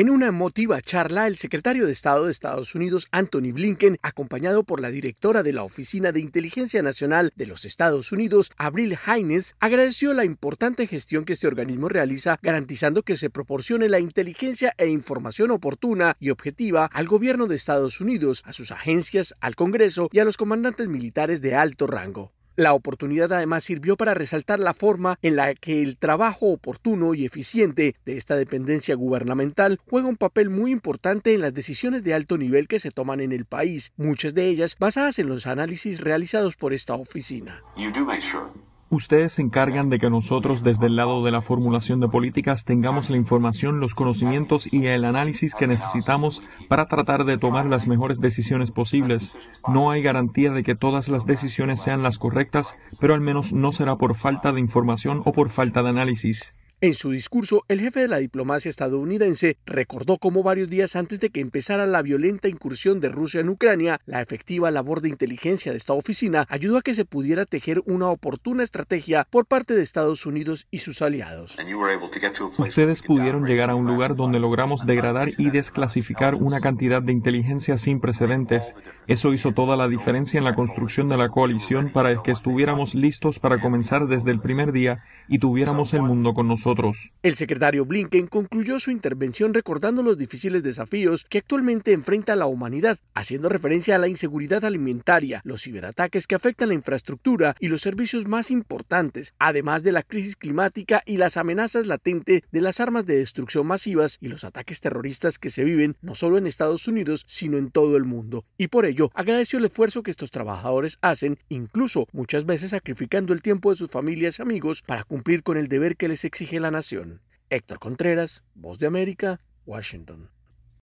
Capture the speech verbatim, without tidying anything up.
En una emotiva charla, el secretario de Estado de Estados Unidos, Antony Blinken, acompañado por la directora de la Oficina de Inteligencia Nacional de los Estados Unidos, Avril Haines, agradeció la importante gestión que este organismo realiza, garantizando que se proporcione la inteligencia e información oportuna y objetiva al gobierno de Estados Unidos, a sus agencias, al Congreso y a los comandantes militares de alto rango. La oportunidad además sirvió para resaltar la forma en la que el trabajo oportuno y eficiente de esta dependencia gubernamental juega un papel muy importante en las decisiones de alto nivel que se toman en el país, muchas de ellas basadas en los análisis realizados por esta oficina. Ustedes se encargan de que nosotros, desde el lado de la formulación de políticas, tengamos la información, los conocimientos y el análisis que necesitamos para tratar de tomar las mejores decisiones posibles. No hay garantía de que todas las decisiones sean las correctas, pero al menos no será por falta de información o por falta de análisis. En su discurso, el jefe de la diplomacia estadounidense recordó cómo varios días antes de que empezara la violenta incursión de Rusia en Ucrania, la efectiva labor de inteligencia de esta oficina ayudó a que se pudiera tejer una oportuna estrategia por parte de Estados Unidos y sus aliados. Ustedes pudieron llegar a un lugar donde logramos degradar y desclasificar una cantidad de inteligencia sin precedentes. Eso hizo toda la diferencia en la construcción de la coalición para que estuviéramos listos para comenzar desde el primer día y tuviéramos el mundo con nosotros. El secretario Blinken concluyó su intervención recordando los difíciles desafíos que actualmente enfrenta la humanidad, haciendo referencia a la inseguridad alimentaria, los ciberataques que afectan la infraestructura y los servicios más importantes, además de la crisis climática y las amenazas latentes de las armas de destrucción masivas y los ataques terroristas que se viven no solo en Estados Unidos, sino en todo el mundo. Y por ello, agradeció el esfuerzo que estos trabajadores hacen, incluso muchas veces sacrificando el tiempo de sus familias y amigos para cumplir con el deber que les exige la nación. Héctor Contreras, Voz de América, Washington.